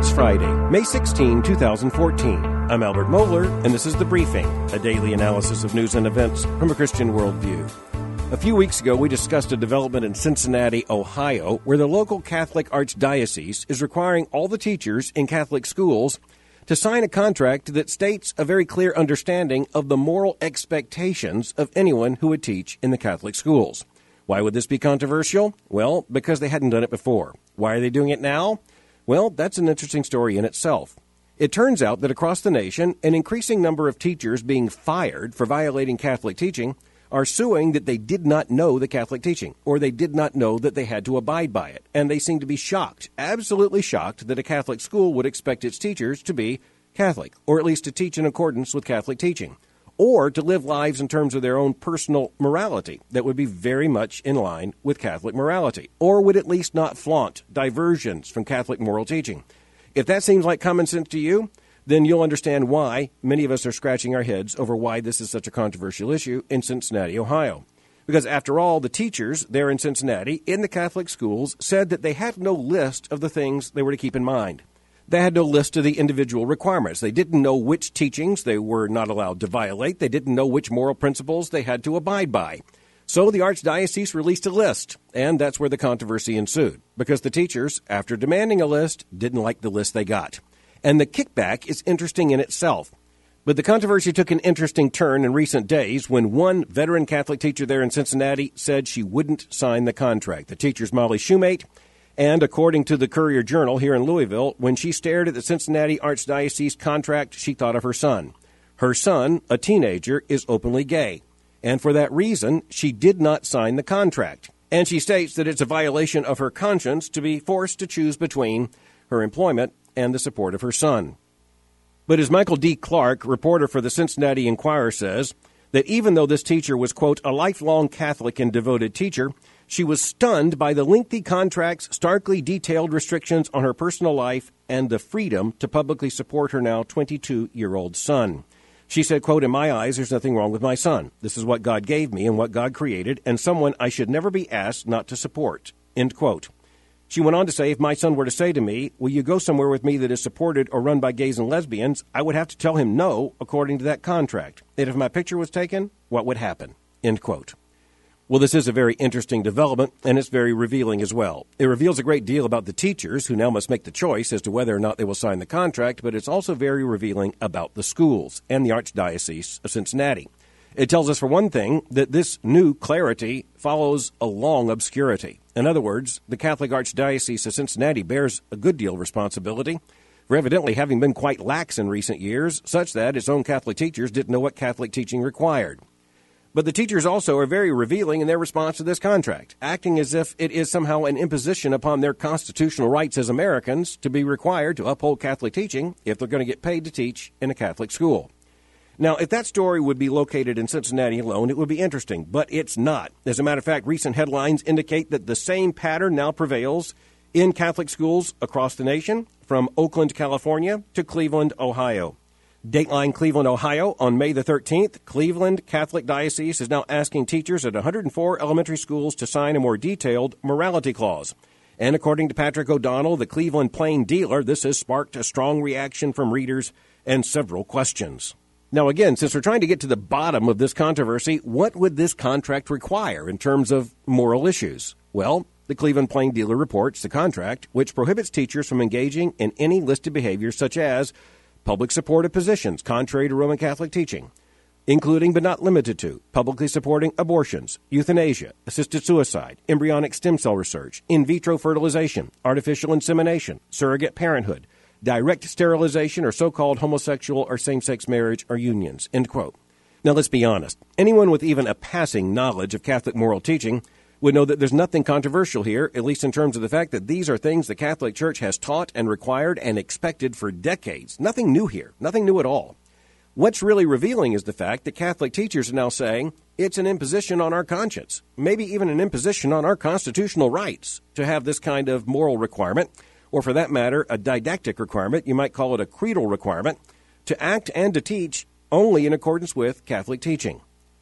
It's Friday, May 16, 2014. I'm Albert Mohler, and this is The Briefing, a daily analysis of news and events from a Christian worldview. A few weeks ago, we discussed a development in Cincinnati, Ohio, where the local Catholic Archdiocese is requiring all the teachers in Catholic schools to sign a contract that states a very clear understanding of the moral expectations of anyone who would teach in the Catholic schools. Why would this be controversial? Well, because they hadn't done it before. Why are they doing it now? Well, that's an interesting story in itself. It turns out that across the nation, an increasing number of teachers being fired for violating Catholic teaching are suing that they did not know the Catholic teaching, or they did not know that they had to abide by it. And they seem to be shocked, absolutely shocked, that a Catholic school would expect its teachers to be Catholic, or at least to teach in accordance with Catholic teaching, or to live lives in terms of their own personal morality that would be very much in line with Catholic morality, or would at least not flaunt diversions from Catholic moral teaching. If that seems like common sense to you, then you'll understand why many of us are scratching our heads over why this is such a controversial issue in Cincinnati, Ohio. Because after all, the teachers there in Cincinnati in the Catholic schools said that they had no list of the things they were to keep in mind. They had no list of the individual requirements. They didn't know which teachings they were not allowed to violate. They didn't know which moral principles they had to abide by. So the Archdiocese released a list, and that's where the controversy ensued, because the teachers, after demanding a list, didn't like the list they got. And the kickback is interesting in itself. But the controversy took an interesting turn in recent days when one veteran Catholic teacher there in Cincinnati said she wouldn't sign the contract. The teacher's Molly Shoemate. And according to the Courier-Journal here in Louisville, when she stared at the Cincinnati Archdiocese contract, she thought of her son. Her son, a teenager, is openly gay. And for that reason, she did not sign the contract. And she states that it's a violation of her conscience to be forced to choose between her employment and the support of her son. But as Michael D. Clark, reporter for the Cincinnati Enquirer, says, that even though this teacher was, quote, a lifelong Catholic and devoted teacher, she was stunned by the lengthy contract's starkly detailed restrictions on her personal life and the freedom to publicly support her now 22-year-old son. She said, quote, in my eyes, there's nothing wrong with my son. This is what God gave me and what God created, and someone I should never be asked not to support, end quote. She went on to say, if my son were to say to me, will you go somewhere with me that is supported or run by gays and lesbians, I would have to tell him no, according to that contract. And if my picture was taken, what would happen, end quote. Well, this is a very interesting development, and it's very revealing as well. It reveals a great deal about the teachers, who now must make the choice as to whether or not they will sign the contract, but it's also very revealing about the schools and the Archdiocese of Cincinnati. It tells us, for one thing, that this new clarity follows a long obscurity. In other words, the Catholic Archdiocese of Cincinnati bears a good deal of responsibility for evidently having been quite lax in recent years, such that its own Catholic teachers didn't know what Catholic teaching required. But the teachers also are very revealing in their response to this contract, acting as if it is somehow an imposition upon their constitutional rights as Americans to be required to uphold Catholic teaching if they're going to get paid to teach in a Catholic school. Now, if that story would be located in Cincinnati alone, it would be interesting, but it's not. As a matter of fact, recent headlines indicate that the same pattern now prevails in Catholic schools across the nation, from Oakland, California, to Cleveland, Ohio. Dateline Cleveland, Ohio, on May the 13th, Cleveland Catholic Diocese is now asking teachers at 104 elementary schools to sign a more detailed morality clause. And according to Patrick O'Donnell, the Cleveland Plain Dealer, this has sparked a strong reaction from readers and several questions. Now, again, since we're trying to get to the bottom of this controversy, what would this contract require in terms of moral issues? Well, the Cleveland Plain Dealer reports the contract, which prohibits teachers from engaging in any listed behaviors such as public support of positions contrary to Roman Catholic teaching, including but not limited to publicly supporting abortions, euthanasia, assisted suicide, embryonic stem cell research, in vitro fertilization, artificial insemination, surrogate parenthood, direct sterilization, or so-called homosexual or same-sex marriage or unions, end quote. Now, let's be honest. Anyone with even a passing knowledge of Catholic moral teaching would know that there's nothing controversial here, at least in terms of the fact that these are things the Catholic Church has taught and required and expected for decades. Nothing new here. Nothing new at all. What's really revealing is the fact that Catholic teachers are now saying it's an imposition on our conscience, maybe even an imposition on our constitutional rights to have this kind of moral requirement, or for that matter, a didactic requirement, you might call it a creedal requirement, to act and to teach only in accordance with Catholic teaching.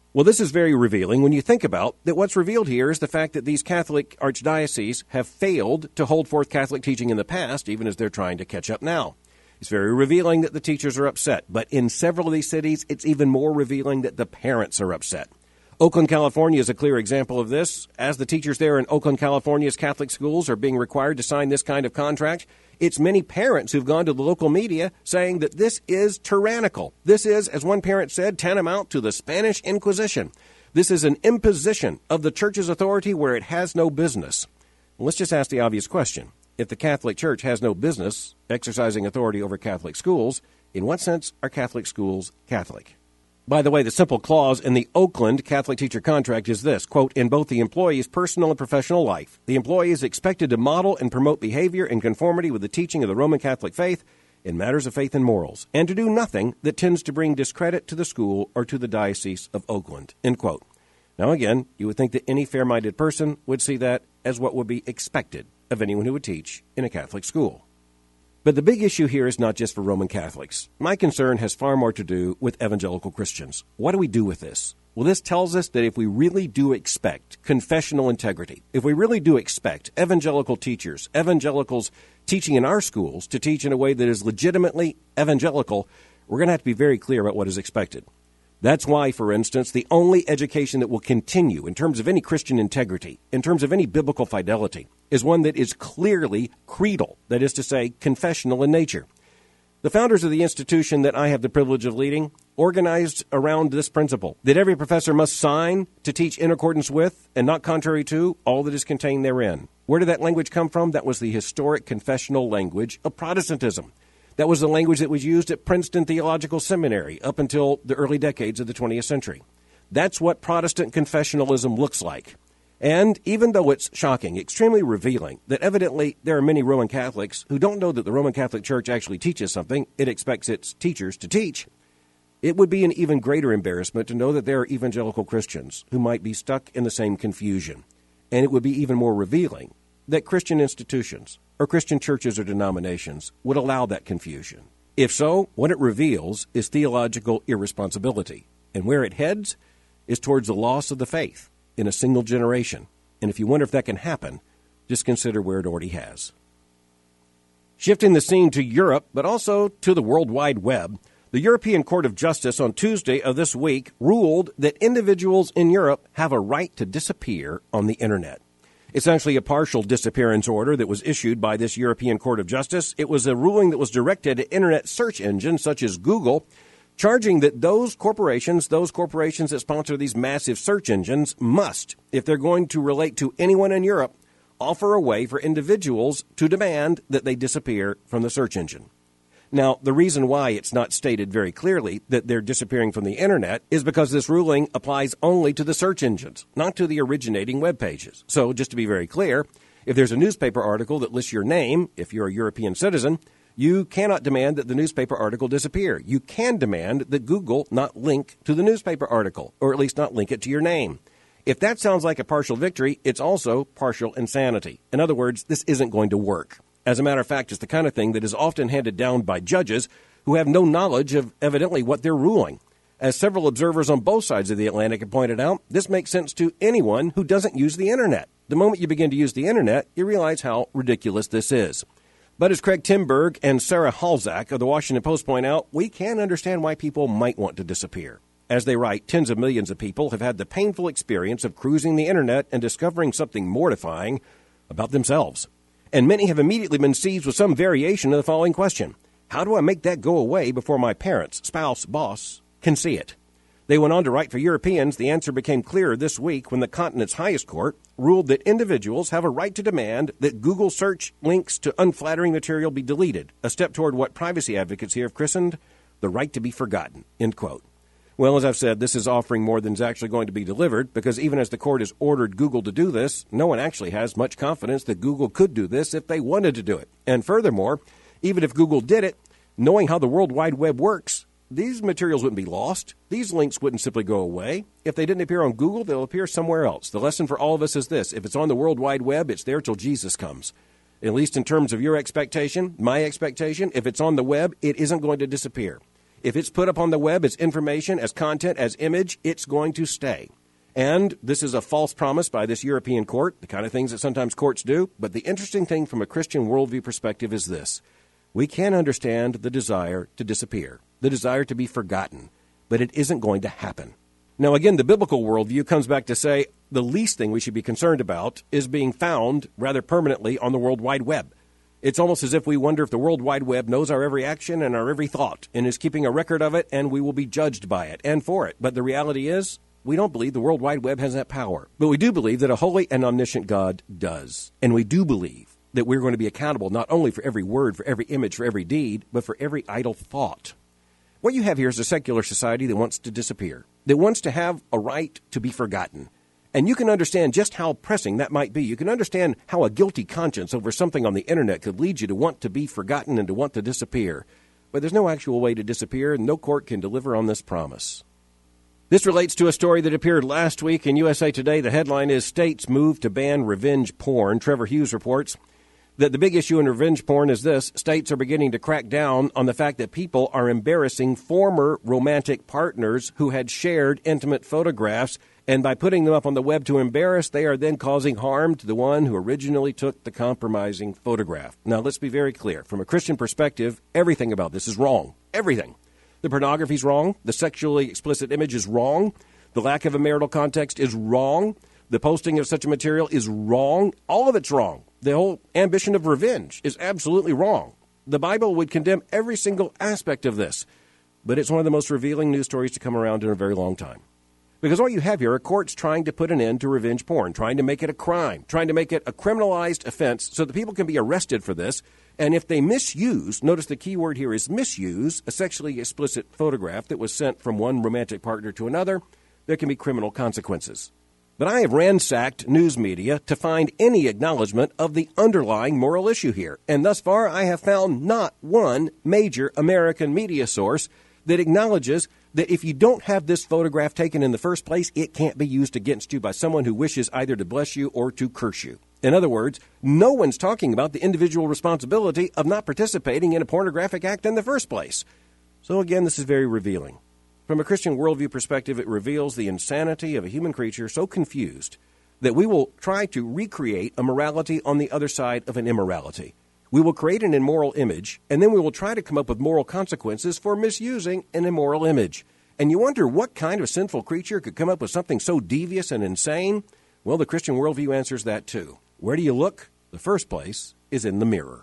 Well, this is very revealing when you think about that what's revealed here is the fact that these Catholic archdioceses have failed to hold forth Catholic teaching in the past, even as they're trying to catch up now. It's very revealing that the teachers are upset, but in several of these cities, it's even more revealing that the parents are upset. Oakland, California is a clear example of this. As the teachers there in Oakland, California's Catholic schools are being required to sign this kind of contract, it's many parents who've gone to the local media saying that this is tyrannical. This is, as one parent said, tantamount to the Spanish Inquisition. This is an imposition of the church's authority where it has no business. Well, let's just ask the obvious question. If the Catholic Church has no business exercising authority over Catholic schools, in what sense are Catholic schools Catholic? By the way, the simple clause in the Oakland Catholic teacher contract is this, quote, in both the employee's personal and professional life, the employee is expected to model and promote behavior in conformity with the teaching of the Roman Catholic faith in matters of faith and morals, and to do nothing that tends to bring discredit to the school or to the Diocese of Oakland, end quote. Now again, you would think that any fair-minded person would see that as what would be expected of anyone who would teach in a Catholic school. But the big issue here is not just for Roman Catholics. My concern has far more to do with evangelical Christians. What do we do with this? Well, this tells us that if we really do expect confessional integrity, if we really do expect evangelical teachers, evangelicals teaching in our schools to teach in a way that is legitimately evangelical, we're going to have to be very clear about what is expected. That's why, for instance, the only education that will continue in terms of any Christian integrity, in terms of any biblical fidelity, is one that is clearly creedal, that is to say, confessional in nature. The founders of the institution that I have the privilege of leading organized around this principle, that every professor must sign to teach in accordance with and not contrary to all that is contained therein. Where did that language come from? That was the historic confessional language of Protestantism. That was the language that was used at Princeton Theological Seminary up until the early decades of the 20th century. That's what Protestant confessionalism looks like. And even though it's shocking, extremely revealing, that evidently there are many Roman Catholics who don't know that the Roman Catholic Church actually teaches something it expects its teachers to teach, it would be an even greater embarrassment to know that there are evangelical Christians who might be stuck in the same confusion. And it would be even more revealing that Christian institutions or Christian churches or denominations would allow that confusion. If so, what it reveals is theological irresponsibility. And where it heads is towards the loss of the faith in a single generation. And if you wonder if that can happen, just consider where it already has. Shifting the scene to Europe, but also to the World Wide Web, the European Court of Justice on Tuesday of this week ruled that individuals in Europe have a right to disappear on the Internet. It's actually a partial disappearance order that was issued by this European Court of Justice. It was a ruling that was directed at Internet search engines such as Google, charging that those corporations that sponsor these massive search engines must, if they're going to relate to anyone in Europe, offer a way for individuals to demand that they disappear from the search engine. Now, the reason why it's not stated very clearly that they're disappearing from the Internet is because this ruling applies only to the search engines, not to the originating web pages. So, just to be very clear, if there's a newspaper article that lists your name, if you're a European citizen, you cannot demand that the newspaper article disappear. You can demand that Google not link to the newspaper article, or at least not link it to your name. If that sounds like a partial victory, it's also partial insanity. In other words, this isn't going to work. As a matter of fact, it's the kind of thing that is often handed down by judges who have no knowledge of evidently what they're ruling. As several observers on both sides of the Atlantic have pointed out, this makes sense to anyone who doesn't use the Internet. The moment you begin to use the Internet, you realize how ridiculous this is. But as Craig Timberg and Sarah Halzack of the Washington Post point out, we can understand why people might want to disappear. As they write, tens of millions of people have had the painful experience of cruising the Internet and discovering something mortifying about themselves. And many have immediately been seized with some variation of the following question. How do I make that go away before my parents, spouse, boss can see it? They went on to write, for Europeans, the answer became clearer this week when the continent's highest court ruled that individuals have a right to demand that Google search links to unflattering material be deleted, a step toward what privacy advocates here have christened the right to be forgotten, end quote. Well, as I've said, this is offering more than is actually going to be delivered, because even as the court has ordered Google to do this, no one actually has much confidence that Google could do this if they wanted to do it. And furthermore, even if Google did it, knowing how the World Wide Web works, these materials wouldn't be lost. These links wouldn't simply go away. If they didn't appear on Google, they'll appear somewhere else. The lesson for all of us is this. If it's on the World Wide Web, it's there till Jesus comes. At least in terms of your expectation, my expectation, if it's on the web, it isn't going to disappear. If it's put up on the web as information, as content, as image, it's going to stay. And this is a false promise by this European court, the kind of things that sometimes courts do. But the interesting thing from a Christian worldview perspective is this. We can understand the desire to disappear, the desire to be forgotten, but it isn't going to happen. Now, again, the biblical worldview comes back to say the least thing we should be concerned about is being found rather permanently on the World Wide Web. It's almost as if we wonder if the World Wide Web knows our every action and our every thought and is keeping a record of it, and we will be judged by it and for it. But the reality is, we don't believe the World Wide Web has that power. But we do believe that a holy and omniscient God does. And we do believe that we're going to be accountable not only for every word, for every image, for every deed, but for every idle thought. What you have here is a secular society that wants to disappear, that wants to have a right to be forgotten. And you can understand just how pressing that might be. You can understand how a guilty conscience over something on the internet could lead you to want to be forgotten and to want to disappear. But there's no actual way to disappear, and no court can deliver on this promise. This relates to a story that appeared last week in USA Today. The headline is States Move to Ban Revenge Porn. Trevor Hughes reports that the big issue in revenge porn is this. States are beginning to crack down on the fact that people are embarrassing former romantic partners who had shared intimate photographs, and by putting them up on the web to embarrass, they are then causing harm to the one who originally took the compromising photograph. Now, let's be very clear. From a Christian perspective, everything about this is wrong. Everything. The pornography is wrong. The sexually explicit image is wrong. The lack of a marital context is wrong. The posting of such a material is wrong. All of it's wrong. The whole ambition of revenge is absolutely wrong. The Bible would condemn every single aspect of this. But it's one of the most revealing news stories to come around in a very long time. Because all you have here are courts trying to put an end to revenge porn, trying to make it a crime, trying to make it a criminalized offense so that people can be arrested for this. And if they misuse, notice the key word here is misuse, a sexually explicit photograph that was sent from one romantic partner to another, there can be criminal consequences. But I have ransacked news media to find any acknowledgement of the underlying moral issue here. And thus far, I have found not one major American media source that acknowledges that if you don't have this photograph taken in the first place, it can't be used against you by someone who wishes either to bless you or to curse you. In other words, no one's talking about the individual responsibility of not participating in a pornographic act in the first place. So again, this is very revealing. From a Christian worldview perspective, it reveals the insanity of a human creature so confused that we will try to recreate a morality on the other side of an immorality. We will create an immoral image, and then we will try to come up with moral consequences for misusing an immoral image. And you wonder what kind of sinful creature could come up with something so devious and insane? Well, the Christian worldview answers that too. Where do you look? The first place is in the mirror.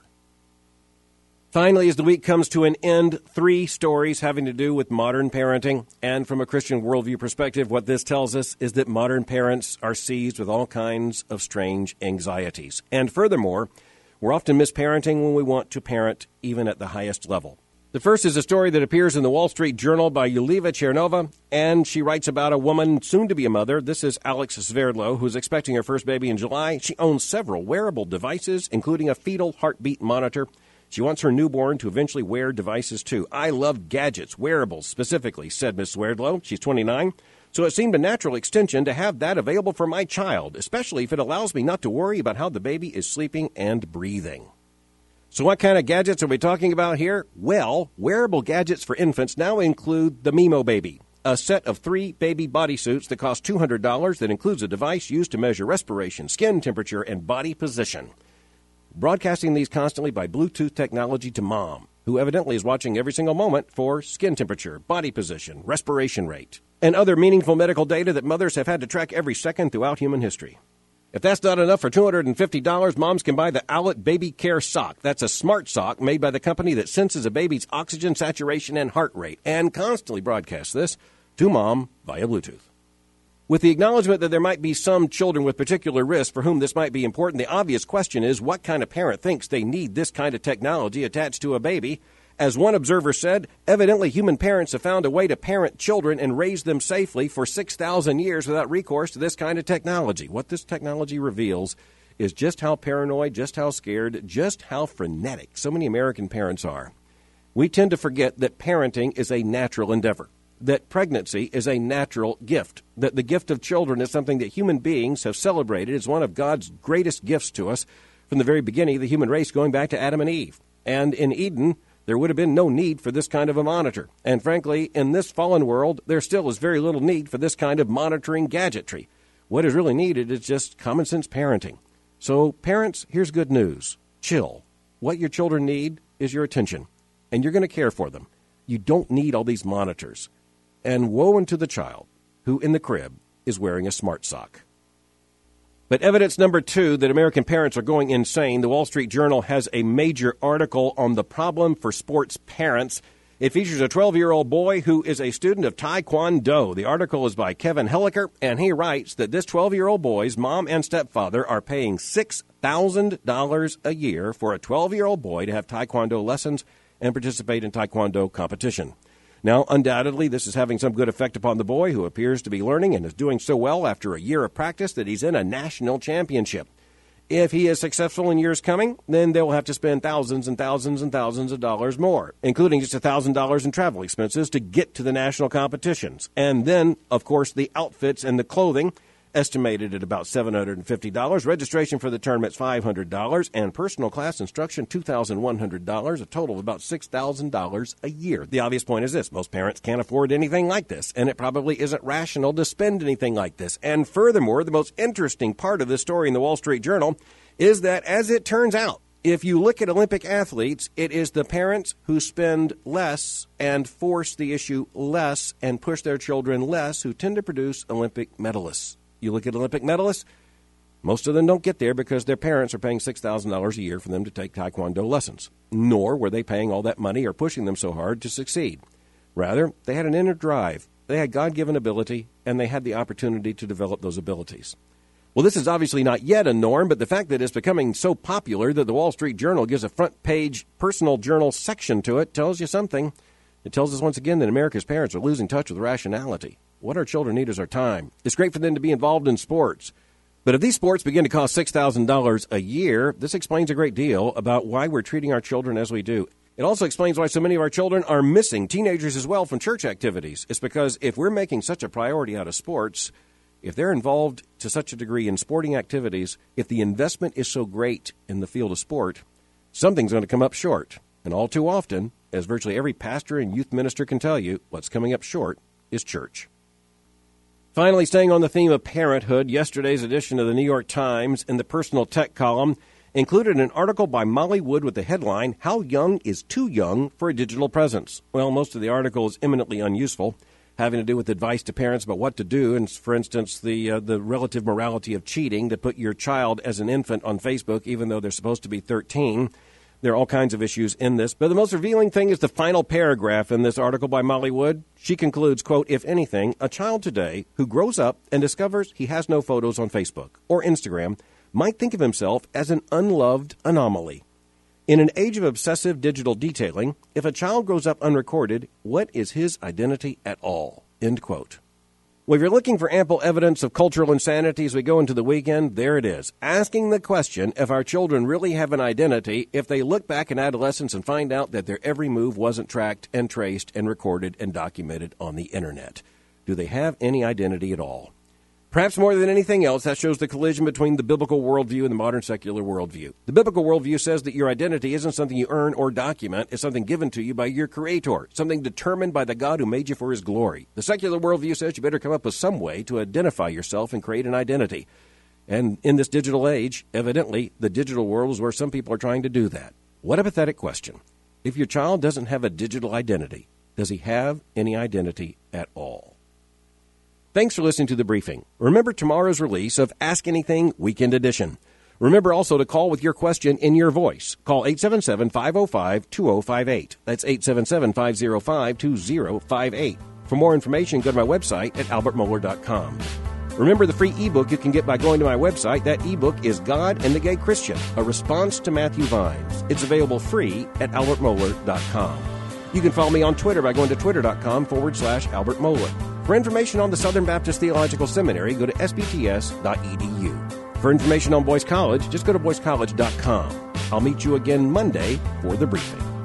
Finally, as the week comes to an end, 3 stories having to do with modern parenting. And from a Christian worldview perspective, what this tells us is that modern parents are seized with all kinds of strange anxieties. And furthermore, we're often misparenting when we want to parent even at the highest level. The first is a story that appears in the Wall Street Journal by Yuliva Chernova, and she writes about a woman soon to be a mother. This is Alex Sverdlo, who's expecting her first baby in July. She owns several wearable devices, including a fetal heartbeat monitor. She wants her newborn to eventually wear devices, too. I love gadgets, wearables specifically, said Ms. Sverdlo. She's 29. So it seemed a natural extension to have that available for my child, especially if it allows me not to worry about how the baby is sleeping and breathing. So what kind of gadgets are we talking about here? Well, wearable gadgets for infants now include the Mimo Baby, a set of 3 baby bodysuits that cost $200 that includes a device used to measure respiration, skin temperature, and body position. Broadcasting these constantly by Bluetooth technology to mom, who evidently is watching every single moment for skin temperature, body position, respiration rate, and other meaningful medical data that mothers have had to track every second throughout human history. If that's not enough, for $250, moms can buy the Owlet Baby Care Sock. That's a smart sock made by the company that senses a baby's oxygen saturation and heart rate and constantly broadcasts this to mom via Bluetooth. With the acknowledgement that there might be some children with particular risk for whom this might be important, the obvious question is what kind of parent thinks they need this kind of technology attached to a baby? As one observer said, evidently human parents have found a way to parent children and raise them safely for 6,000 years without recourse to this kind of technology. What this technology reveals is just how paranoid, just how scared, just how frenetic so many American parents are. We tend to forget that parenting is a natural endeavor, that pregnancy is a natural gift, that the gift of children is something that human beings have celebrated as one of God's greatest gifts to us from the very beginning of the human race, going back to Adam and Eve. And in Eden, there would have been no need for this kind of a monitor. And frankly, in this fallen world, there still is very little need for this kind of monitoring gadgetry. What is really needed is just common sense parenting. So, parents, here's good news. Chill. What your children need is your attention, and you're going to care for them. You don't need all these monitors. And woe unto the child who, in the crib, is wearing a smart sock. But evidence number 2 that American parents are going insane, the Wall Street Journal has a major article on the problem for sports parents. It features a 12-year-old boy who is a student of Taekwondo. The article is by Kevin Helliker, and he writes that this 12-year-old boy's mom and stepfather are paying $6,000 a year for a 12-year-old boy to have Taekwondo lessons and participate in Taekwondo competition. Now, undoubtedly, this is having some good effect upon the boy, who appears to be learning and is doing so well after a year of practice that he's in a national championship. If he is successful in years coming, then they will have to spend thousands and thousands and thousands of dollars more, including just $1,000 in travel expenses to get to the national competitions. And then, of course, the outfits and the clothing, estimated at about $750. Registration for the tournament is $500, and personal class instruction, $2,100, a total of about $6,000 a year. The obvious point is this: most parents can't afford anything like this, and it probably isn't rational to spend anything like this. And furthermore, the most interesting part of this story in the Wall Street Journal is that, as it turns out, if you look at Olympic athletes, it is the parents who spend less and force the issue less and push their children less who tend to produce Olympic medalists. You look at Olympic medalists, most of them don't get there because their parents are paying $6,000 a year for them to take Taekwondo lessons, nor were they paying all that money or pushing them so hard to succeed. Rather, they had an inner drive, they had God-given ability, and they had the opportunity to develop those abilities. Well, this is obviously not yet a norm, but the fact that it's becoming so popular that the Wall Street Journal gives a front-page personal journal section to it tells you something. It tells us once again that America's parents are losing touch with rationality. What our children need is our time. It's great for them to be involved in sports. But if these sports begin to cost $6,000 a year, this explains a great deal about why we're treating our children as we do. It also explains why so many of our children are missing, teenagers as well, from church activities. It's because if we're making such a priority out of sports, if they're involved to such a degree in sporting activities, if the investment is so great in the field of sport, something's going to come up short. And all too often, as virtually every pastor and youth minister can tell you, what's coming up short is church. Finally, staying on the theme of parenthood, yesterday's edition of the New York Times in the personal tech column included an article by Molly Wood with the headline, "How Young is Too Young for a Digital Presence?" Well, most of the article is eminently unuseful, having to do with advice to parents about what to do, and for instance, the relative morality of cheating, to put your child as an infant on Facebook even though they're supposed to be 13. There are all kinds of issues in this, but the most revealing thing is the final paragraph in this article by Molly Wood. She concludes, quote, "If anything, a child today who grows up and discovers he has no photos on Facebook or Instagram might think of himself as an unloved anomaly. In an age of obsessive digital detailing, if a child grows up unrecorded, what is his identity at all?" End quote. Well, if you're looking for ample evidence of cultural insanity as we go into the weekend, there it is. Asking the question if our children really have an identity if they look back in adolescence and find out that their every move wasn't tracked and traced and recorded and documented on the Internet. Do they have any identity at all? Perhaps more than anything else, that shows the collision between the biblical worldview and the modern secular worldview. The biblical worldview says that your identity isn't something you earn or document. It's something given to you by your Creator, something determined by the God who made you for His glory. The secular worldview says you better come up with some way to identify yourself and create an identity. And in this digital age, evidently, the digital world is where some people are trying to do that. What a pathetic question. If your child doesn't have a digital identity, does he have any identity at all? Thanks for listening to The Briefing. Remember tomorrow's release of Ask Anything Weekend Edition. Remember also to call with your question in your voice. Call 877-505-2058. That's 877-505-2058. For more information, go to my website at albertmohler.com. Remember the free ebook you can get by going to my website. That ebook is God and the Gay Christian, a response to Matthew Vines. It's available free at albertmohler.com. You can follow me on Twitter by going to twitter.com/Albert Mohler. For information on the Southern Baptist Theological Seminary, go to sbts.edu. For information on Boyce College, just go to boycecollege.com. I'll meet you again Monday for The Briefing.